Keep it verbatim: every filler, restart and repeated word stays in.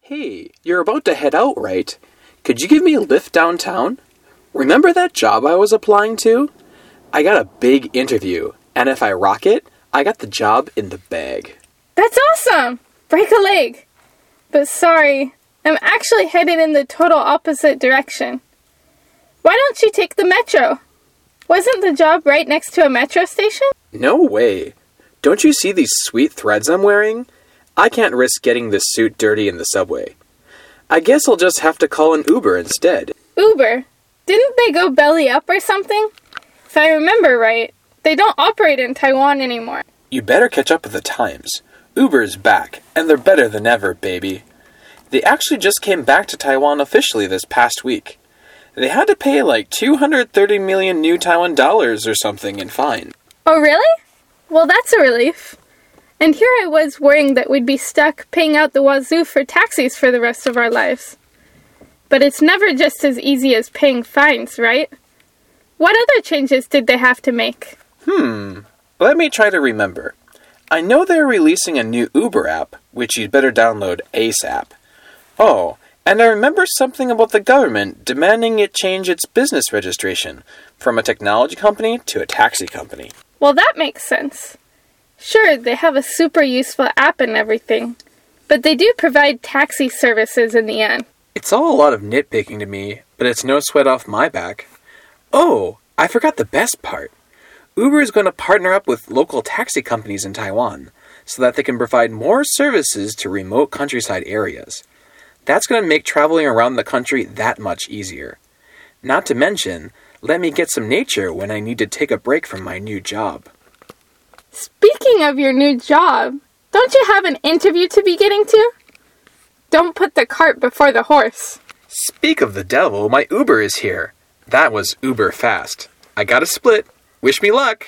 Hey, you're about to head out, right? Could you give me a lift downtown? Remember that job I was applying to? I got a big interview, and if I rock it, I got the job in the bag. That's awesome! Break a leg. But sorry, I'm actually headed in the total opposite direction. Why don't you take the metro? Wasn't the job right next to a metro station? No way. Don't you see these sweet threads I'm wearing? I can't risk getting this suit dirty in the subway. I guess I'll just have to call an Uber instead. Uber? Didn't they go belly up or something? If I remember right, they don't operate in Taiwan anymore. You better catch up with the times. Uber's back, and they're better than ever, baby. They actually just came back to Taiwan officially this past week. They had to pay like two hundred thirty million new Taiwan dollars or something in fine. Oh, really? Well, that's a relief. And here I was worrying that we'd be stuck paying out the wazoo for taxis for the rest of our lives. But it's never just as easy as paying fines, right? What other changes did they have to make? Hmm, let me try to remember. I know they're releasing a new Uber app, which you'd better download ASAP. Oh, and I remember something about the government demanding it change its business registration from a technology company to a taxi company. Well, that makes sense. Sure, they have a super useful app and everything, but they do provide taxi services in the end. It's all a lot of nitpicking to me, but it's no sweat off my back. Oh, I forgot the best part. Uber is going to partner up with local taxi companies in Taiwan so that they can provide more services to remote countryside areas. That's going to make traveling around the country that much easier. Not to mention, let me get some nature when I need to take a break from my new job. Speaking of your new job, don't you have an interview to be getting to? Don't put the cart before the horse. Speak of the devil, my Uber is here. That was uber fast. I got a split. Wish me luck.